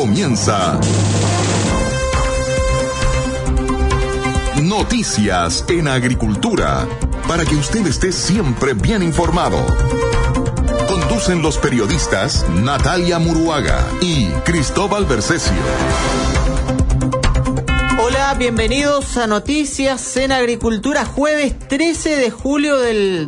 comienza Noticias en Agricultura, para que usted esté siempre bien informado. Conducen los periodistas Natalia Muruaga y Cristóbal Bercesio. Hola, bienvenidos a Noticias en Agricultura, jueves 13 de julio del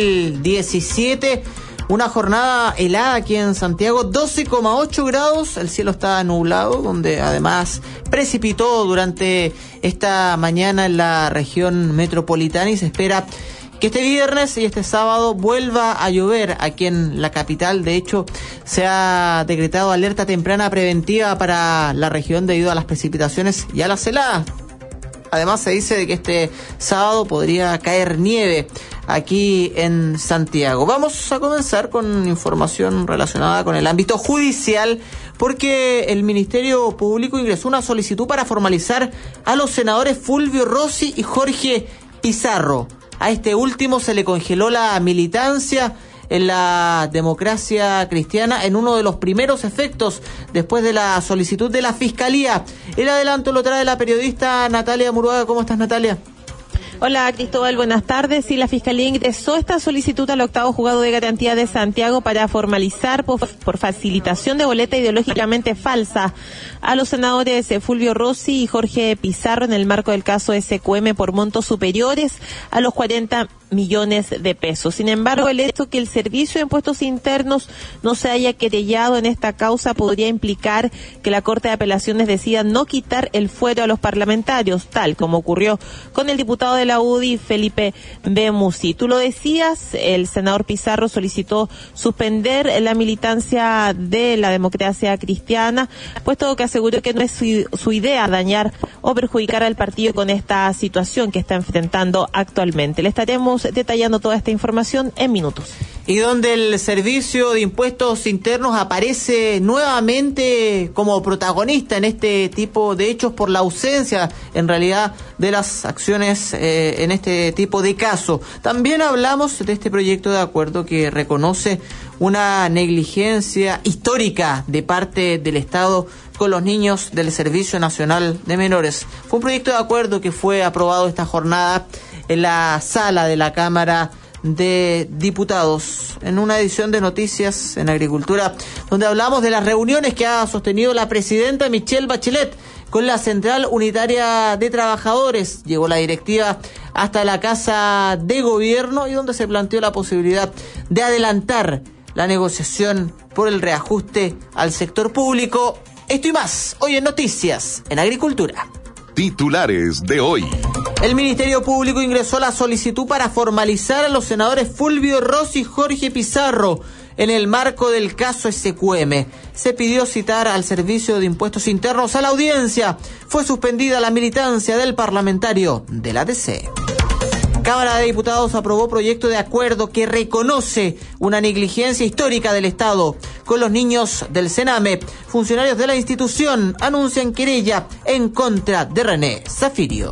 2017. Una jornada helada aquí en Santiago, 12,8 grados, el cielo está nublado, donde además precipitó durante esta mañana en la región metropolitana y se espera que este viernes y este sábado vuelva a llover aquí en la capital. De hecho, se ha decretado alerta temprana preventiva para la región debido a las precipitaciones y a las heladas. Además, se dice de que este sábado podría caer nieve aquí en Santiago. Vamos a comenzar con información relacionada con el ámbito judicial, porque el Ministerio Público ingresó una solicitud para formalizar a los senadores Fulvio Rossi y Jorge Pizarro. A este último se le congeló la militancia en la Democracia Cristiana en uno de los primeros efectos después de la solicitud de la Fiscalía. El adelanto lo trae la periodista Natalia Muruaga. ¿Cómo estás, Natalia? Hola, Cristóbal, buenas tardes. Sí, la Fiscalía ingresó esta solicitud al octavo juzgado de garantía de Santiago para formalizar por facilitación de boleta ideológicamente falsa a los senadores Fulvio Rossi y Jorge Pizarro en el marco del caso SQM por montos superiores a los 40 millones de pesos. Sin embargo, el hecho que el Servicio de Impuestos Internos no se haya querellado en esta causa podría implicar que la Corte de Apelaciones decida no quitar el fuero a los parlamentarios, tal como ocurrió con el diputado de la UDI, Felipe B. Musi. Tú lo decías, el senador Pizarro solicitó suspender la militancia de la Democracia Cristiana, puesto que aseguró que no es su idea dañar o perjudicar al partido con esta situación que está enfrentando actualmente. Le estaremos detallando toda esta información en minutos. Y donde el Servicio de Impuestos Internos aparece nuevamente como protagonista en este tipo de hechos por la ausencia, en realidad, de las acciones en este tipo de casos. También hablamos de este proyecto de acuerdo que reconoce una negligencia histórica de parte del Estado con los niños del Servicio Nacional de Menores. Fue un proyecto de acuerdo que fue aprobado esta jornada en la sala de la Cámara de Diputados, en una edición de Noticias en Agricultura, donde hablamos de las reuniones que ha sostenido la presidenta Michelle Bachelet con la Central Unitaria de Trabajadores. Llegó la directiva hasta la Casa de Gobierno y donde se planteó la posibilidad de adelantar la negociación por el reajuste al sector público. Esto y más, hoy en Noticias en Agricultura. Titulares de hoy. El Ministerio Público ingresó la solicitud para formalizar a los senadores Fulvio Rossi y Jorge Pizarro en el marco del caso SQM. Se pidió citar al Servicio de Impuestos Internos a la audiencia. Fue suspendida la militancia del parlamentario de la DC. Cámara de Diputados aprobó proyecto de acuerdo que reconoce una negligencia histórica del Estado con los niños del Sename. Funcionarios de la institución anuncian querella en contra de René Zafirio.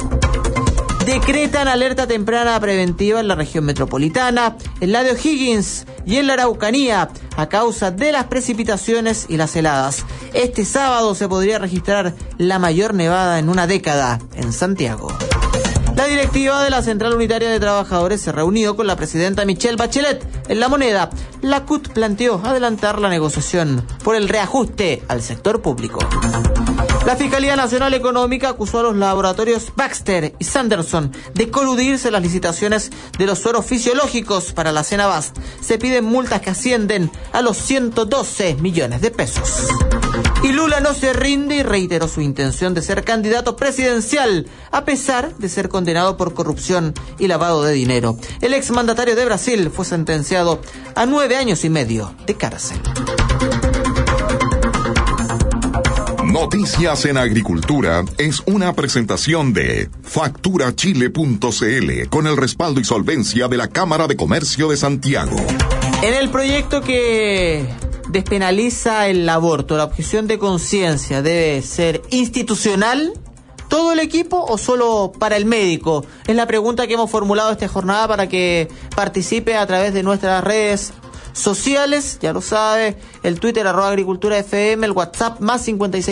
Decretan alerta temprana preventiva en la región metropolitana, en la de O'Higgins y en la Araucanía a causa de las precipitaciones y las heladas. Este sábado se podría registrar la mayor nevada en una década en Santiago. La directiva de la Central Unitaria de Trabajadores se reunió con la presidenta Michelle Bachelet en La Moneda. La CUT planteó adelantar la negociación por el reajuste al sector público. La Fiscalía Nacional Económica acusó a los laboratorios Baxter y Sanderson de coludirse en las licitaciones de los sueros fisiológicos para la Cenabast. Se piden multas que ascienden a los 112 millones de pesos. Y Lula no se rinde y reiteró su intención de ser candidato presidencial, a pesar de ser condenado por corrupción y lavado de dinero. El exmandatario de Brasil fue sentenciado a 9 años y medio de cárcel. Noticias en Agricultura es una presentación de facturachile.cl con el respaldo y solvencia de la Cámara de Comercio de Santiago. En el proyecto que despenaliza el aborto, la objeción de conciencia debe ser institucional, todo el equipo o solo para el médico. Es la pregunta que hemos formulado esta jornada para que participe a través de nuestras redes sociales, ya lo sabe, el Twitter @agriculturafm, el WhatsApp más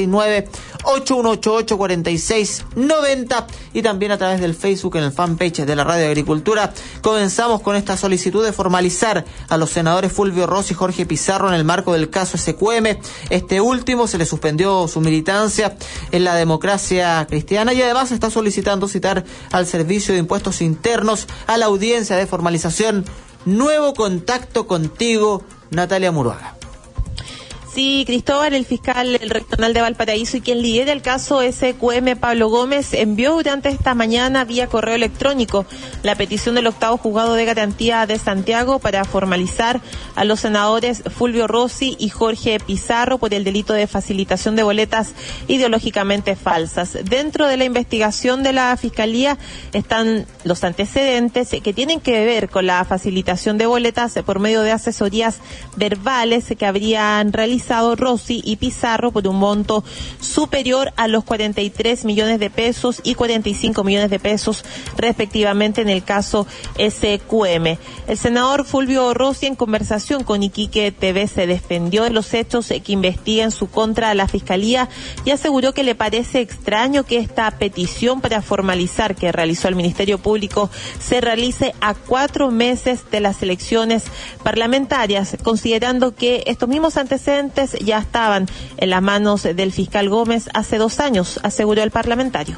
569-8188-4690 y también a través del Facebook en el fanpage de la Radio Agricultura. Comenzamos con esta solicitud de formalizar a los senadores Fulvio Rossi y Jorge Pizarro en el marco del caso SQM. Este último se le suspendió su militancia en la Democracia Cristiana y además está solicitando citar al Servicio de Impuestos Internos a la audiencia de formalización. Nuevo contacto contigo, Natalia Muruaga. Sí, Cristóbal, el fiscal regional de Valparaíso y quien lidera el caso SQM, Pablo Gómez, envió durante esta mañana vía correo electrónico la petición del octavo juzgado de garantía de Santiago para formalizar a los senadores Fulvio Rossi y Jorge Pizarro por el delito de facilitación de boletas ideológicamente falsas. Dentro de la investigación de la Fiscalía están los antecedentes que tienen que ver con la facilitación de boletas por medio de asesorías verbales que habrían realizado Rossi y Pizarro por un monto superior a los 43 millones de pesos y 45 millones de pesos respectivamente en el caso SQM. El senador Fulvio Rossi, en conversación con Iquique TV, se defendió de los hechos que investiga en su contra a la Fiscalía y aseguró que le parece extraño que esta petición para formalizar que realizó el Ministerio Público se realice a 4 meses de las elecciones parlamentarias, considerando que estos mismos antecedentes ya estaban en las manos del fiscal Gómez hace 2 años, aseguró el parlamentario.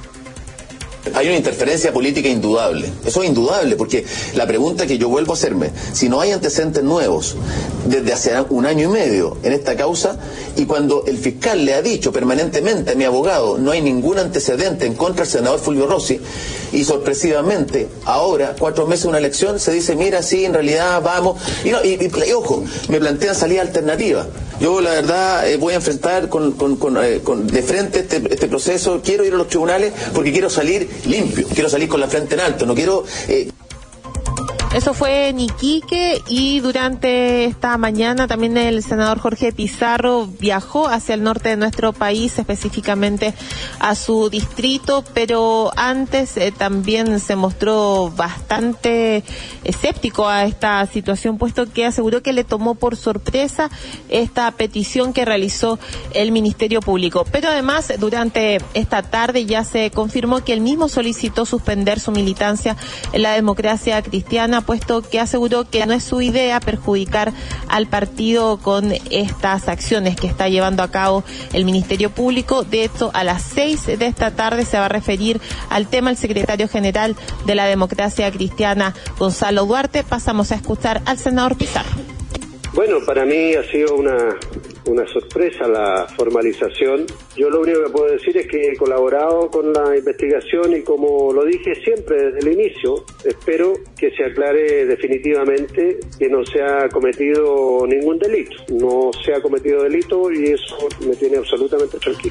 Hay una interferencia política indudable, eso es indudable, porque la pregunta que yo vuelvo a hacerme, si no hay antecedentes nuevos desde hace 1 año y medio en esta causa, y cuando el fiscal le ha dicho permanentemente a mi abogado no hay ningún antecedente en contra del senador Fulvio Rossi, y sorpresivamente ahora, 4 meses de una elección, se dice mira, sí, en realidad vamos, y ojo, me plantean salida alternativa. Yo la verdad voy a enfrentar de frente este proceso, quiero ir a los tribunales porque quiero salir limpio, quiero salir con la frente en alto, no quiero... Eso fue en Iquique y durante esta mañana también el senador Jorge Pizarro viajó hacia el norte de nuestro país, específicamente a su distrito, pero antes también se mostró bastante escéptico a esta situación, puesto que aseguró que le tomó por sorpresa esta petición que realizó el Ministerio Público. Pero además, durante esta tarde ya se confirmó que él mismo solicitó suspender su militancia en la Democracia Cristiana, puesto que aseguró que no es su idea perjudicar al partido con estas acciones que está llevando a cabo el Ministerio Público. De hecho, a las 6 de esta tarde se va a referir al tema el secretario general de la Democracia Cristiana, Gonzalo Duarte. Pasamos a escuchar al senador Pizarro. Bueno, para mí ha sido una sorpresa la formalización. Yo lo único que puedo decir es que he colaborado con la investigación y, como lo dije siempre desde el inicio, espero que se aclare definitivamente que no se ha cometido ningún delito. No se ha cometido delito y eso me tiene absolutamente tranquilo.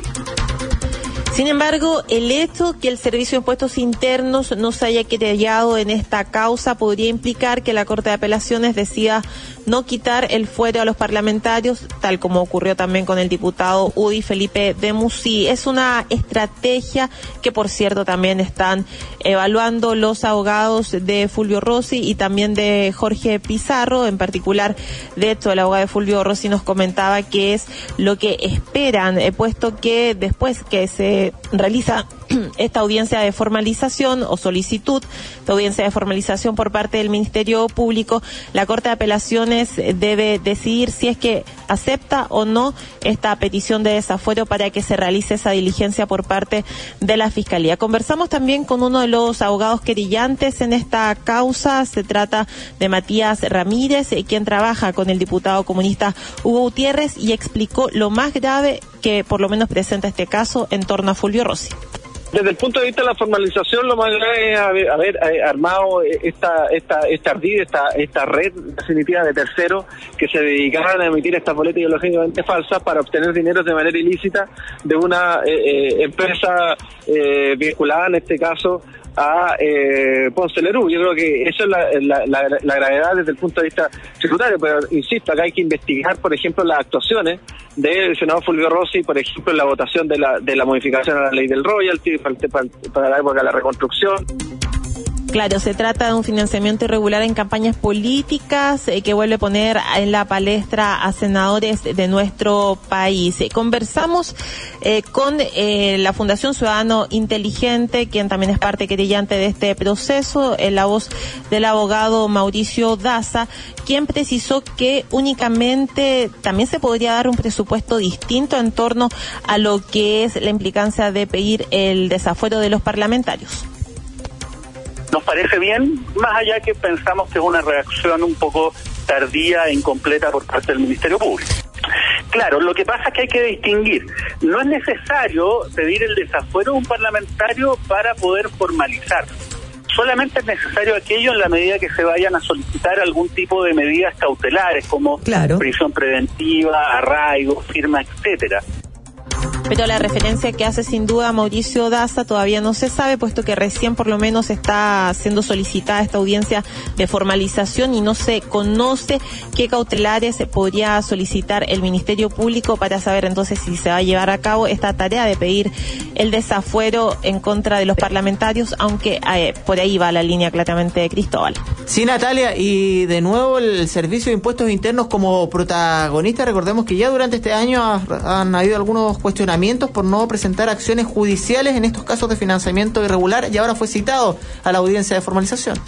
Sin embargo, el hecho que el Servicio de Impuestos Internos no se haya querellado en esta causa podría implicar que la Corte de Apelaciones decida no quitar el fuero a los parlamentarios, tal como ocurrió también con el diputado UDI Felipe de Musí. Es una estrategia que, por cierto, también están evaluando los abogados de Fulvio Rossi y también de Jorge Pizarro. En particular, de hecho, el abogado de Fulvio Rossi nos comentaba que es lo que esperan, puesto que después que se realiza esta audiencia de formalización o solicitud de audiencia de formalización por parte del Ministerio Público, la Corte de Apelaciones debe decidir si es que acepta o no esta petición de desafuero para que se realice esa diligencia por parte de la Fiscalía. Conversamos también con uno de los abogados querellantes en esta causa. Se trata de Matías Ramírez, quien trabaja con el diputado comunista Hugo Gutiérrez, y explicó lo más grave que por lo menos presenta este caso en torno a Fulvio Rossi. Desde el punto de vista de la formalización, lo más grave es haber armado esta red definitiva de terceros que se dedicaban a emitir estas boletas ideológicamente falsas para obtener dinero de manera ilícita de una empresa vinculada, en este caso, a Ponce Lerú. Yo creo que eso es la gravedad desde el punto de vista tributario, pero insisto, acá hay que investigar, por ejemplo, las actuaciones del senador Fulvio Rossi, por ejemplo, en la votación de la modificación a la ley del royalty para la época de la reconstrucción. Claro, se trata de un financiamiento irregular en campañas políticas que vuelve a poner en la palestra a senadores de nuestro país. Conversamos con la Fundación Ciudadano Inteligente, quien también es parte querellante de este proceso, en la voz del abogado Mauricio Daza, quien precisó que únicamente también se podría dar un presupuesto distinto en torno a lo que es la implicancia de pedir el desafuero de los parlamentarios. Nos parece bien, más allá que pensamos que es una reacción un poco tardía e incompleta por parte del Ministerio Público. Claro, lo que pasa es que hay que distinguir. No es necesario pedir el desafuero de un parlamentario para poder formalizar. Solamente es necesario aquello en la medida que se vayan a solicitar algún tipo de medidas cautelares, como prisión preventiva, arraigo, firma, etcétera. Pero la referencia que hace sin duda Mauricio Daza todavía no se sabe, puesto que recién por lo menos está siendo solicitada esta audiencia de formalización y no se conoce qué cautelares podría solicitar el Ministerio Público para saber entonces si se va a llevar a cabo esta tarea de pedir el desafuero en contra de los parlamentarios, aunque por ahí va la línea claramente de Cristóbal. Sí, Natalia, y de nuevo el Servicio de Impuestos Internos como protagonista. Recordemos que ya durante este año han habido algunos cuestionamientos por no presentar acciones judiciales en estos casos de financiamiento irregular, y ahora fue citado a la audiencia de formalización.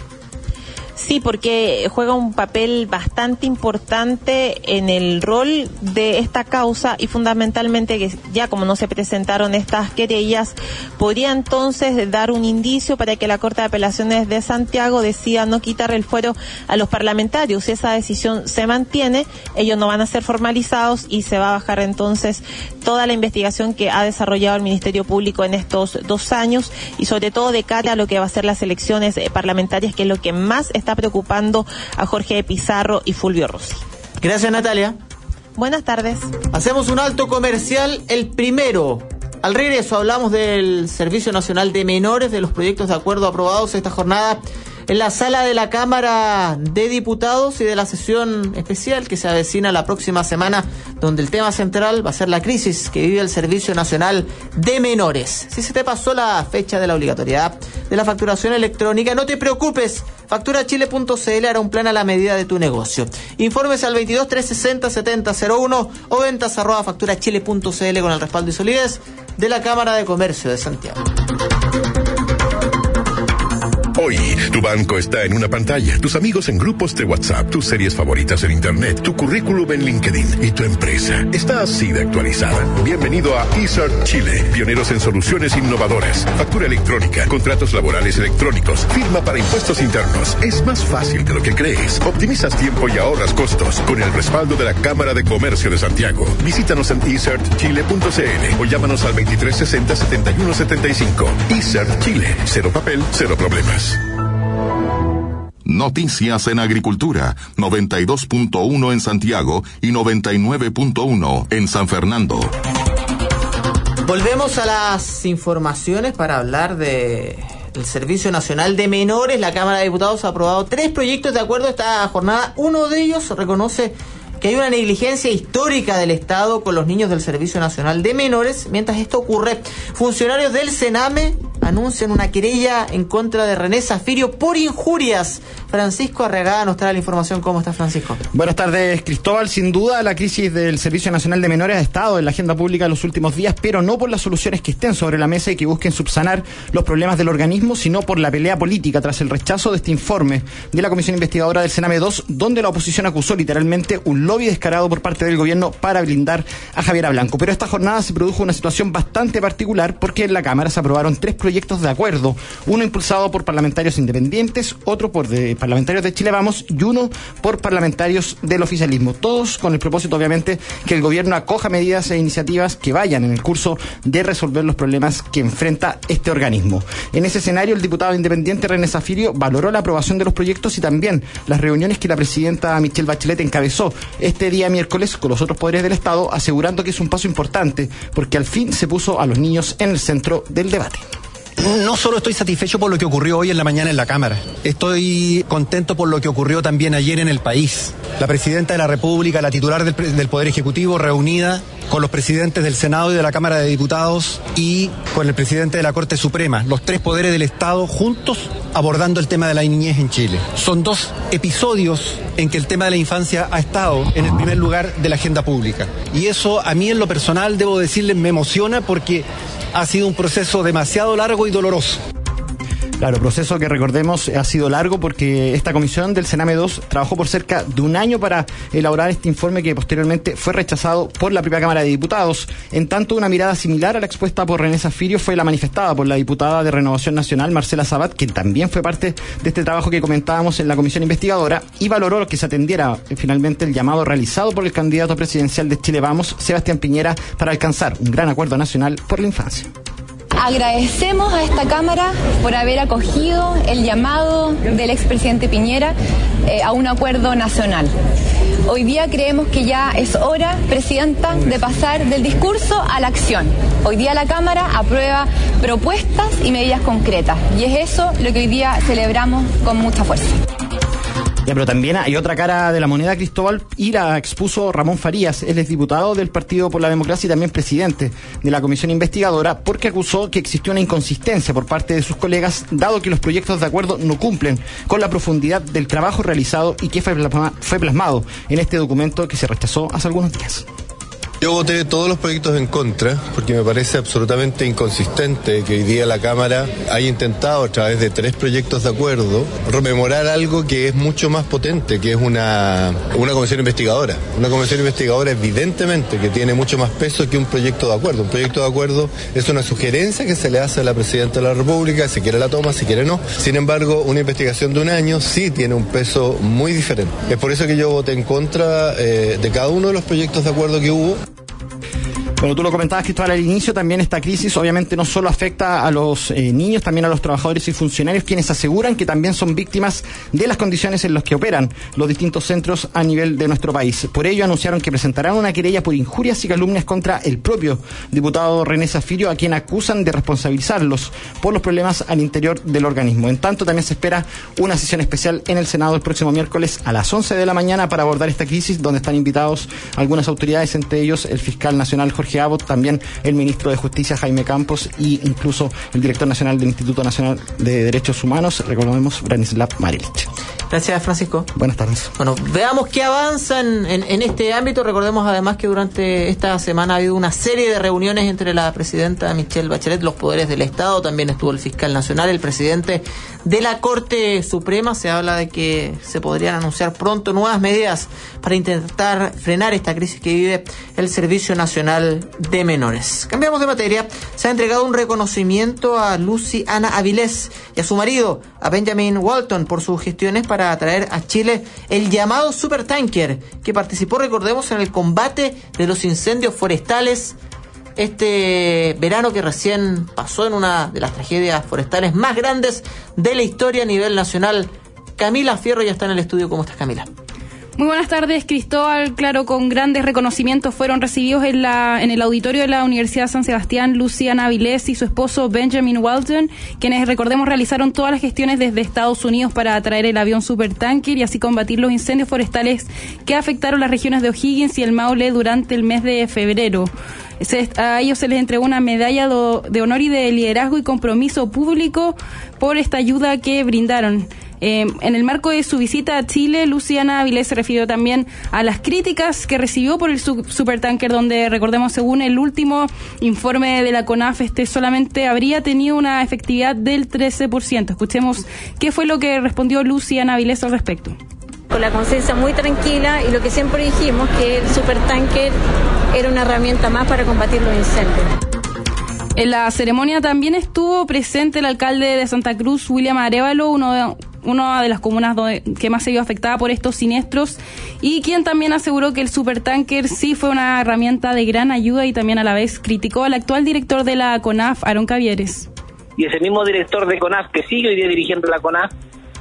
Sí, porque juega un papel bastante importante en el rol de esta causa y fundamentalmente que ya como no se presentaron estas querellas, podría entonces dar un indicio para que la Corte de Apelaciones de Santiago decida no quitar el fuero a los parlamentarios. Si esa decisión se mantiene, ellos no van a ser formalizados y se va a bajar entonces toda la investigación que ha desarrollado el Ministerio Público en estos 2 años y sobre todo de cara a lo que va a ser las elecciones parlamentarias, que es lo que más está preocupando a Jorge Pizarro y Fulvio Rossi. Gracias, Natalia. Buenas tardes. Hacemos un alto comercial, el primero. Al regreso hablamos del Servicio Nacional de Menores, de los proyectos de acuerdo aprobados esta jornada en la sala de la Cámara de Diputados y de la sesión especial que se avecina la próxima semana, donde el tema central va a ser la crisis que vive el Servicio Nacional de Menores. Si se te pasó la fecha de la obligatoriedad de la facturación electrónica, no te preocupes. FacturaChile.cl hará un plan a la medida de tu negocio. Informes al 22 360 7001 o ventas @facturachile.cl con el respaldo y solidez de la Cámara de Comercio de Santiago. Hoy, tu banco está en una pantalla, tus amigos en grupos de WhatsApp, tus series favoritas en Internet, tu currículum en LinkedIn y tu empresa está así de actualizada. Bienvenido a eCert Chile, pioneros en soluciones innovadoras, factura electrónica, contratos laborales electrónicos, firma para impuestos internos. Es más fácil de lo que crees. Optimizas tiempo y ahorras costos con el respaldo de la Cámara de Comercio de Santiago. Visítanos en ecertchile.cl o llámanos al 2360 7175. eCert Chile, cero papel, cero problemas. Noticias en Agricultura, 92.1 en Santiago y 99.1 en San Fernando. Volvemos a las informaciones para hablar del Servicio Nacional de Menores. La Cámara de Diputados ha aprobado 3 proyectos de acuerdo esta jornada. Uno de ellos reconoce que hay una negligencia histórica del Estado con los niños del Servicio Nacional de Menores. Mientras esto ocurre, funcionarios del Sename anuncian una querella en contra de René Zafirio por injurias. Francisco Arregada nos trae la información. ¿Cómo está, Francisco? Buenas tardes, Cristóbal. Sin duda, la crisis del Servicio Nacional de Menores ha estado en la agenda pública en los últimos días, pero no por las soluciones que estén sobre la mesa y que busquen subsanar los problemas del organismo, sino por la pelea política tras el rechazo de este informe de la Comisión Investigadora del Sename 2, donde la oposición acusó literalmente un lobby descarado por parte del gobierno para blindar a Javiera Blanco. Pero esta jornada se produjo una situación bastante particular porque en la Cámara se aprobaron 3 proyectos de acuerdo, uno impulsado por parlamentarios independientes, otro por parlamentarios de Chile Vamos y uno por parlamentarios del oficialismo, todos con el propósito obviamente que el gobierno acoja medidas e iniciativas que vayan en el curso de resolver los problemas que enfrenta este organismo. En ese escenario, el diputado independiente René Zafirio valoró la aprobación de los proyectos y también las reuniones que la presidenta Michelle Bachelet encabezó este día miércoles con los otros poderes del Estado, asegurando que es un paso importante porque al fin se puso a los niños en el centro del debate. No solo estoy satisfecho por lo que ocurrió hoy en la mañana en la Cámara, estoy contento por lo que ocurrió también ayer en el país. La Presidenta de la República, la titular del Poder Ejecutivo, reunida con los presidentes del Senado y de la Cámara de Diputados y con el presidente de la Corte Suprema, los tres poderes del Estado juntos abordando el tema de la niñez en Chile. Son 2 episodios en que el tema de la infancia ha estado en el primer lugar de la agenda pública. Y eso a mí en lo personal, debo decirles, me emociona porque ha sido un proceso demasiado largo y doloroso. Claro, proceso que recordemos ha sido largo porque esta comisión del Sename 2 trabajó por cerca de un año para elaborar este informe que posteriormente fue rechazado por la propia Cámara de Diputados. En tanto, una mirada similar a la expuesta por René Zaffirio fue la manifestada por la diputada de Renovación Nacional, Marcela Sabat, quien también fue parte de este trabajo que comentábamos en la comisión investigadora y valoró que se atendiera finalmente el llamado realizado por el candidato presidencial de Chile Vamos, Sebastián Piñera, para alcanzar un gran acuerdo nacional por la infancia. Agradecemos a esta Cámara por haber acogido el llamado del expresidente Piñera a un acuerdo nacional. Hoy día creemos que ya es hora, Presidenta, de pasar del discurso a la acción. Hoy día la Cámara aprueba propuestas y medidas concretas y es eso lo que hoy día celebramos con mucha fuerza. Ya, pero también hay otra cara de la moneda, Cristóbal, y la expuso Ramón Farías. Él es diputado del Partido por la Democracia y también presidente de la comisión investigadora, porque acusó que existió una inconsistencia por parte de sus colegas, dado que los proyectos de acuerdo no cumplen con la profundidad del trabajo realizado y que fue plasmado en este documento que se rechazó hace algunos días. Yo voté todos los proyectos en contra porque me parece absolutamente inconsistente que hoy día la Cámara haya intentado a través de 3 proyectos de acuerdo rememorar algo que es mucho más potente, que es una comisión investigadora. Una comisión investigadora evidentemente que tiene mucho más peso que un proyecto de acuerdo. Un proyecto de acuerdo es una sugerencia que se le hace a la Presidenta de la República, si quiere la toma, si quiere no. Sin embargo, una investigación de un año sí tiene un peso muy diferente. Es por eso que yo voté en contra de cada uno de los proyectos de acuerdo que hubo. Bueno, tú lo comentabas, Cristóbal, al inicio, también esta crisis obviamente no solo afecta a los niños, también a los trabajadores y funcionarios, quienes aseguran que también son víctimas de las condiciones en las que operan los distintos centros a nivel de nuestro país. Por ello anunciaron que presentarán una querella por injurias y calumnias contra el propio diputado René Zaffirio, a quien acusan de responsabilizarlos por los problemas al interior del organismo. En tanto, también se espera una sesión especial en el Senado el próximo miércoles a las 11 de la mañana para abordar esta crisis, donde están invitados algunas autoridades, entre ellos el fiscal nacional Jorge Abbott, también el ministro de Justicia Jaime Campos e incluso el director nacional del Instituto Nacional de Derechos Humanos, recordemos, Branislav Marilich. Gracias, Francisco. Buenas tardes. Bueno, veamos qué avanza en este ámbito. Recordemos además que durante esta semana ha habido una serie de reuniones entre la presidenta Michelle Bachelet, los poderes del Estado, también estuvo el fiscal nacional, el presidente de la Corte Suprema. Se habla de que se podrían anunciar pronto nuevas medidas para intentar frenar esta crisis que vive el Servicio Nacional de Menores. Cambiamos de materia. Se ha entregado un reconocimiento a Lucy Ana Avilés y a su marido, a Benjamin Walton, por sus gestiones para traer a Chile el llamado supertanker que participó, recordemos, en el combate de los incendios forestales este verano que recién pasó, en una de las tragedias forestales más grandes de la historia a nivel nacional. Camila Fierro ya está en el estudio. ¿Cómo estás, Camila? Muy buenas tardes, Cristóbal. Claro, con grandes reconocimientos fueron recibidos en el auditorio de la Universidad San Sebastián Lucy Ana Avilés y su esposo Benjamin Walton, quienes, recordemos, realizaron todas las gestiones desde Estados Unidos para traer el avión supertanker y así combatir los incendios forestales que afectaron las regiones de O'Higgins y el Maule durante el mes de febrero. A ellos se les entregó una medalla de honor y de liderazgo y compromiso público por esta ayuda que brindaron. En el marco de su visita a Chile, Lucy Ana Avilés se refirió también a las críticas que recibió por el supertanker, donde, recordemos, según el último informe de la CONAF, solamente habría tenido una efectividad del 13%. Escuchemos qué fue lo que respondió Lucy Ana Avilés al respecto. Con la conciencia muy tranquila y lo que siempre dijimos, que el supertanker era una herramienta más para combatir los incendios. En la ceremonia también estuvo presente el alcalde de Santa Cruz, William Arévalo, una de las comunas que más se vio afectada por estos siniestros, y quien también aseguró que el supertanker sí fue una herramienta de gran ayuda y también a la vez criticó al actual director de la CONAF, Aarón Cavieres. Y ese mismo director de CONAF que sigue hoy día dirigiendo la CONAF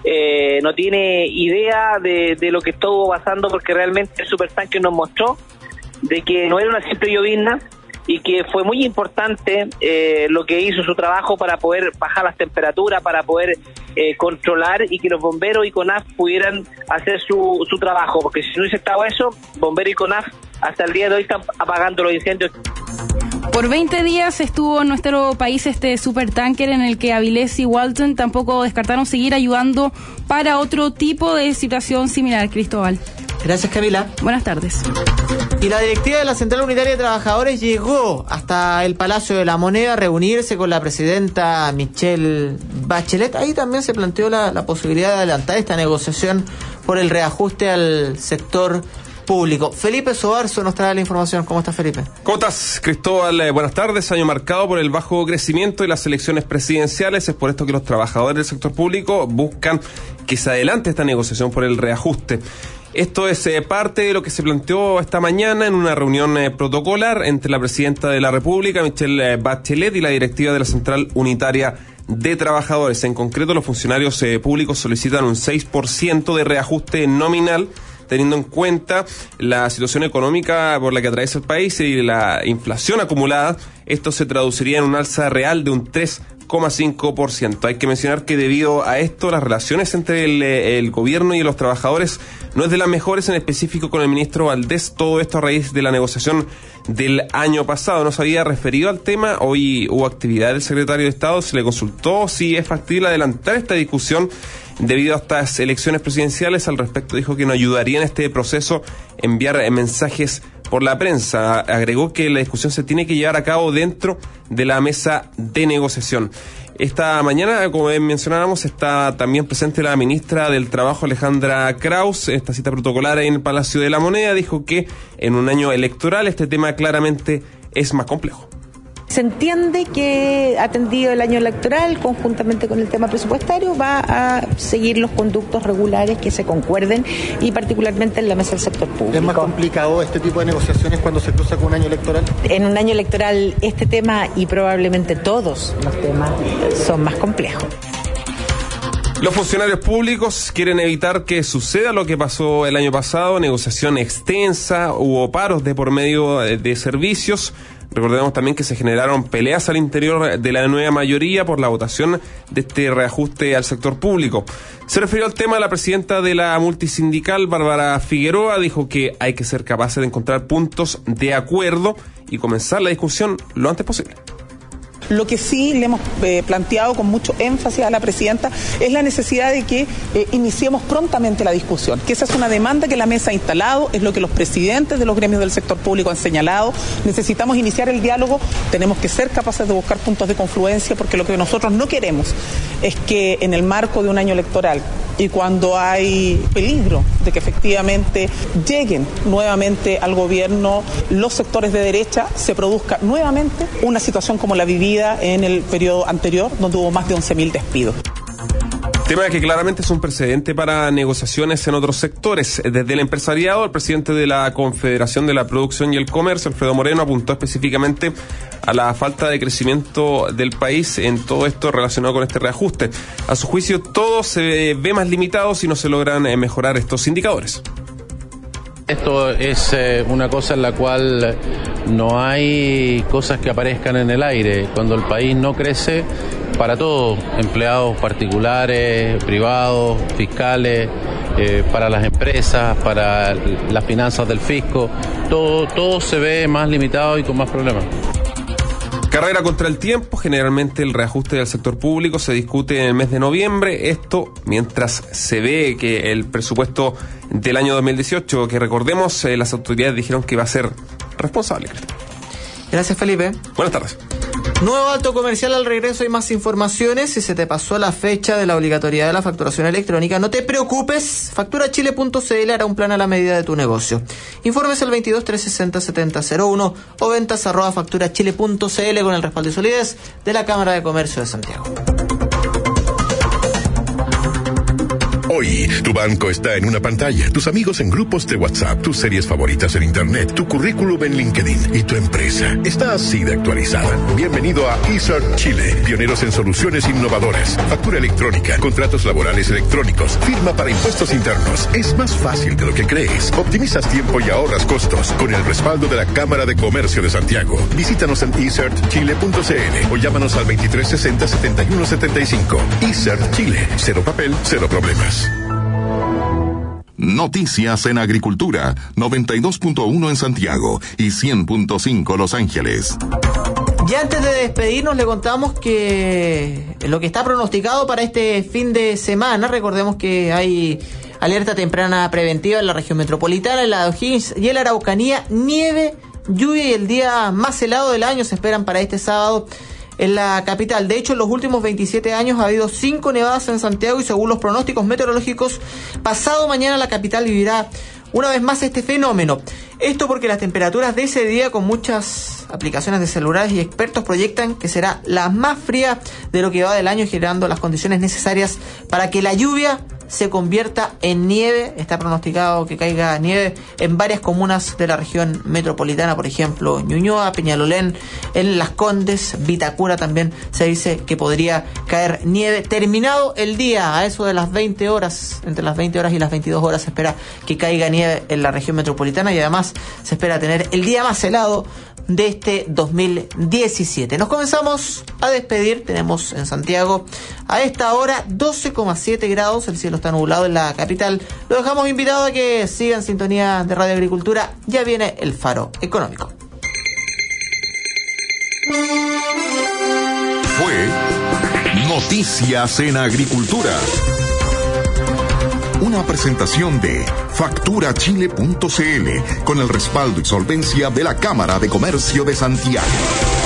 no tiene idea de lo que estuvo pasando, porque realmente el supertanker nos mostró de que no era una simple llovizna, y que fue muy importante lo que hizo su trabajo para poder bajar las temperaturas, para poder controlar y que los bomberos y CONAF pudieran hacer su trabajo, porque si no hubiese estado eso, bomberos y CONAF hasta el día de hoy están apagando los incendios. Por 20 días estuvo en nuestro país este supertanker en el que Avilés y Walton tampoco descartaron seguir ayudando para otro tipo de situación similar. Cristóbal. Gracias, Camila. Buenas tardes. Y la directiva de la Central Unitaria de Trabajadores llegó hasta el Palacio de la Moneda a reunirse con la presidenta Michelle Bachelet. Ahí también se planteó la posibilidad de adelantar esta negociación por el reajuste al sector público. Felipe Sobarzo nos trae la información. ¿Cómo estás, Felipe? ¿Cómo estás, Cristóbal? Buenas tardes. Año marcado por el bajo crecimiento y las elecciones presidenciales. Es por esto que los trabajadores del sector público buscan que se adelante esta negociación por el reajuste. Esto es parte de lo que se planteó esta mañana en una reunión protocolar entre la presidenta de la República, Michelle Bachelet, y la directiva de la Central Unitaria de Trabajadores. En concreto, los funcionarios públicos solicitan un 6% de reajuste nominal, teniendo en cuenta la situación económica por la que atraviesa el país y la inflación acumulada. Esto se traduciría en un alza real de un 3,5%. Hay que mencionar que debido a esto, las relaciones entre el gobierno y los trabajadores no es de las mejores, en específico con el ministro Valdés. Todo esto a raíz de la negociación del año pasado. No se había referido al tema. Hoy hubo actividad del secretario de Estado. Se le consultó si es factible adelantar esta discusión debido a estas elecciones presidenciales. Al respecto dijo que no ayudaría en este proceso enviar mensajes por la prensa. Agregó que la discusión se tiene que llevar a cabo dentro de la mesa de negociación. Esta mañana, como mencionábamos, está también presente la ministra del Trabajo, Alejandra Kraus. Esta cita protocolar en el Palacio de la Moneda dijo que en un año electoral este tema claramente es más complejo. Se entiende que, atendido el año electoral, conjuntamente con el tema presupuestario, va a seguir los conductos regulares que se concuerden, y particularmente en la mesa del sector público. ¿Es más complicado este tipo de negociaciones cuando se cruza con un año electoral? En un año electoral este tema, y probablemente todos los temas, son más complejos. Los funcionarios públicos quieren evitar que suceda lo que pasó el año pasado, negociación extensa, hubo paros de por medio de servicios. Recordemos también que se generaron peleas al interior de la nueva mayoría por la votación de este reajuste al sector público. Se refirió al tema la presidenta de la multisindical, Bárbara Figueroa, dijo que hay que ser capaces de encontrar puntos de acuerdo y comenzar la discusión lo antes posible. Lo que sí le hemos planteado con mucho énfasis a la presidenta es la necesidad de que iniciemos prontamente la discusión, que esa es una demanda que la mesa ha instalado, es lo que los presidentes de los gremios del sector público han señalado. Necesitamos iniciar el diálogo, tenemos que ser capaces de buscar puntos de confluencia, porque lo que nosotros no queremos es que en el marco de un año electoral y cuando hay peligro de que efectivamente lleguen nuevamente al gobierno los sectores de derecha, se produzca nuevamente una situación como la vivida en el periodo anterior, donde hubo más de 11.000 despidos. Tema que claramente es un precedente para negociaciones en otros sectores. Desde el empresariado, el presidente de la Confederación de la Producción y el Comercio, Alfredo Moreno, apuntó específicamente a la falta de crecimiento del país en todo esto relacionado con este reajuste. A su juicio, todo se ve más limitado si no se logran mejorar estos indicadores. Esto es una cosa en la cual no hay cosas que aparezcan en el aire. Cuando el país no crece, para todos, empleados particulares, privados, fiscales, para las empresas, para las finanzas del fisco, todo se ve más limitado y con más problemas. Carrera contra el tiempo. Generalmente el reajuste del sector público se discute en el mes de noviembre. Esto mientras se ve que el presupuesto del año 2018, que recordemos, las autoridades dijeron que va a ser responsable. Gracias, Felipe. Buenas tardes. Nuevo alto comercial al regreso, hay más informaciones. Si se te pasó la fecha de la obligatoriedad de la facturación electrónica, no te preocupes. Facturachile.cl hará un plan a la medida de tu negocio. Informes al 22 360 7001 o ventas @facturachile.cl con el respaldo y solidez de la Cámara de Comercio de Santiago. Hoy, tu banco está en una pantalla, tus amigos en grupos de WhatsApp, tus series favoritas en Internet, tu currículum en LinkedIn y tu empresa está así de actualizada. Bienvenido a eSert Chile, pioneros en soluciones innovadoras, factura electrónica, contratos laborales electrónicos, firma para impuestos internos. Es más fácil de lo que crees. Optimizas tiempo y ahorras costos con el respaldo de la Cámara de Comercio de Santiago. Visítanos en esertchile.cl o llámanos al 2360-7175. eSert Chile. Cero papel, cero problemas. Noticias en Agricultura, 92.1 en Santiago y 100.5 Los Ángeles. Y antes de despedirnos le contamos que lo que está pronosticado para este fin de semana, recordemos que hay alerta temprana preventiva en la región metropolitana, en la de O'Higgins y en la Araucanía, nieve, lluvia y el día más helado del año se esperan para este sábado en la capital. De hecho, en los últimos 27 años ha habido 5 nevadas en Santiago y según los pronósticos meteorológicos, pasado mañana la capital vivirá una vez más este fenómeno. Esto porque las temperaturas de ese día, con muchas aplicaciones de celulares y expertos, proyectan que será la más fría de lo que va del año, generando las condiciones necesarias para que la lluvia se convierta en nieve. Está pronosticado que caiga nieve en varias comunas de la región metropolitana, por ejemplo, Ñuñoa, Peñalolén, en Las Condes, Vitacura también se dice que podría caer nieve. Terminado el día, a eso de las 20 horas, entre las 20 horas y las 22 horas, se espera que caiga nieve en la región metropolitana y además se espera tener el día más helado de este 2017. Nos comenzamos a despedir. Tenemos en Santiago a esta hora 12,7 grados, el cielo está nublado en la capital. Lo dejamos invitado a que siga en sintonía de Radio Agricultura. Ya viene el Faro Económico. Fue Noticias en Agricultura, una presentación de facturachile.cl con el respaldo y solvencia de la Cámara de Comercio de Santiago.